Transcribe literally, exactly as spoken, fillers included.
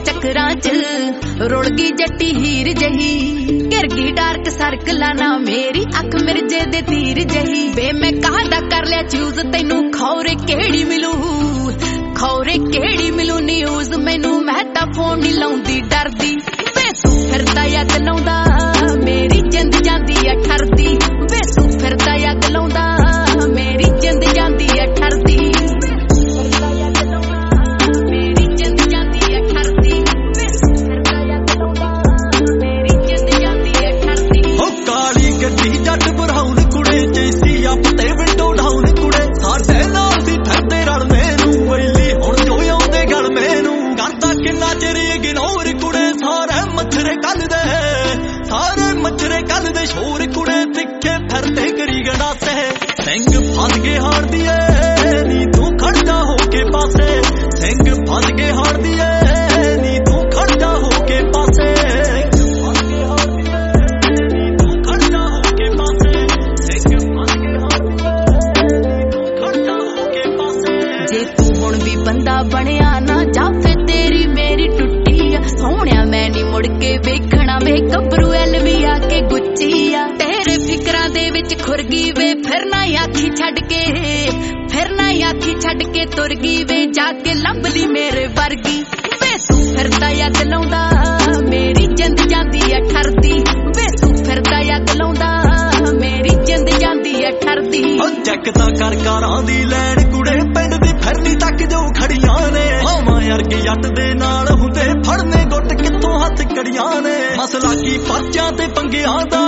ਚੱਕਰਾਂ ਚ ਰੁੜ ਗਈ ਜੱਟੀ ਹੀਰ ਜਹੀ ਘਿਰ ਗਈ ਡਾਰਕ ਸਰਕਲਾਂ ਨਾ ਮੇਰੀ ਅੱਖ ਮਿਰਜੇ ਦੇ ਤੀਰ ਜਹੀ ਵੇ ਮੈਂ ਕਾਹਦਾ ਕਰ ਲਿਆ ਚੂਜ਼ ਤੈਨੂੰ ਖੌਰੇ ਕਿਹੜੀ ਮਿਲੂ ਖੌਰੇ ਕਿਹੜੀ ਮਿਲੂ ਨਿਊਜ਼ ਮੈਨੂੰ ਮੈਂ ਤਾਂ ਫੋਨ ਨਹੀਂ ਲਾਉਂਦੀ ਡਰਦੀ ਵੇ ਤੂੰ ਫਿਰਦਾ ਯੱਗ ਲਾਉਂਦਾ ਮੇਰੀ ਜਿੰਦ ਜਾਂਦੀ ਆ ਠਰਦੀ ਵੇ ਤੂੰ ਫਿਰਦਾ ਯੱਗ ਲਾਉਂਦਾ ਮੇਰੀ ਜਿੰਦ ਜਾਂਦੀ ਆ ਠਰਦੀ ਜੱਟ ਬਰਾਉਨ ਕੁੜੇ ਚੇਸੀ ਅਪ ਤੇ ਵਿੰਡੋ ਡਾਊਨ ਕੁੜੇ ਸਾਡੇ ਨਾਲ ਦੀ ਠਰਦੇ ਰਲ ਮੈਨੂੰ ਵੈਲੀ ਹੁਣ ਜੋ ਆਉਂਦੇ ਗਲ ਮੈਨੂੰ ਕਰਦਾ ਕਿੰਨਾ ਚਿਰ ਇਗਨੋਰ ਕੁੜੇ ਸਾਰੇ ਮੱਛਰੇ ਕੱਲ ਦੇ ਸਾਰੇ ਮੱਛਰੇ ਕੱਲ ਦੇ ਸ਼ੋਰ ਕੁੜੇ ਤਿੱਖੇ ਫਿਰਦੇ ਕਰੀ ਗੰਡਾਸੇ ਸਿੰਘ ਫਸ ਗਏ ਹਾਰਦੀ ਏ ਨੀ ਤੂੰ ਖੜਦਾ ਹੋ ਕੇ ਪਾਸੇ ਸਿੰਘ ਫਸ ਗਏ ਹਾਰਦੀ ਏ ਨੀ ਤੂੰ ਖੜਦਾ ਹੋ ਕੇ ਪਾਸੇ ਬੰਦਾ ਬਣਿਆ ਨਾ ਜਾਂ ਫੇ ਤੇਰੀ ਮੇਰੀ ਟੁੱਟੀ ਆ ਸੋਹਣਿਆ ਮੈਂ ਨੀ ਮੁੜ ਕੇ ਵੇਖਣਾ ਵੇ ਗੱਭਰੂ ਐਲ ਵੀ ਆ ਕੇ ਗੁੱਚੀ ਆ ਤੇਰੇ ਫਿਕਰਾਂ ਦੇ ਵਿੱਚ ਖੁਰ ਗਈ ਵੇ ਫਿਰ ਨਾ ਆਖੀ ਛੱਡ ਕੇ ਫਿਰ ਨਾ ਆਖੀ ਛੱਡ ਕੇ ਤੁਰ ਗਈ ਵੇ ਜਾ ਕੇ ਲੱਭ ਲਈ ਮੇਰੇ ਵਰਗੀ ਵੇ ਤੂੰ ਫਿਰਦਾ ਯੱਗ ਲਾਉਂਦਾ ਮੇਰੀ ਜਿੰਦ ਜਾਂਦੀ ਆ ਠਰਦੀ ਵੇ ਤੂੰ ਫਿਰਦਾ ਯੱਗ ਲਾਉਂਦਾ ਮੇਰੀ ਜਿੰਦ ਜਾਂਦੀ ਆ ਠਰਦੀ ਚੈੱਕ ਤਾਂ ਕਰ ਕਾਰਾਂ ਦੀ ਲੈਣ ਕੁੜੇ ਪਿੰਡ ਦੀ ਫਿਰਦੀ ਤੱਕ ਜੋ ਖੜੀਆਂ ਨੇ ਮਾਵਾਂ ਅਰਗੇ ਜੱਟ ਦੇ ਨਾਲ ਹੁੰਦੇ ਫੜਨੇ ਗੁੱਟ ਕਿੱਥੋਂ ਹੱਥ ਕੜੀਆਂ ਨੇ ਮਸਲਾ ਕੀ ਪਰਚਿਆਂ ਤੇ ਪੰਗਿਆਂ ਦਾ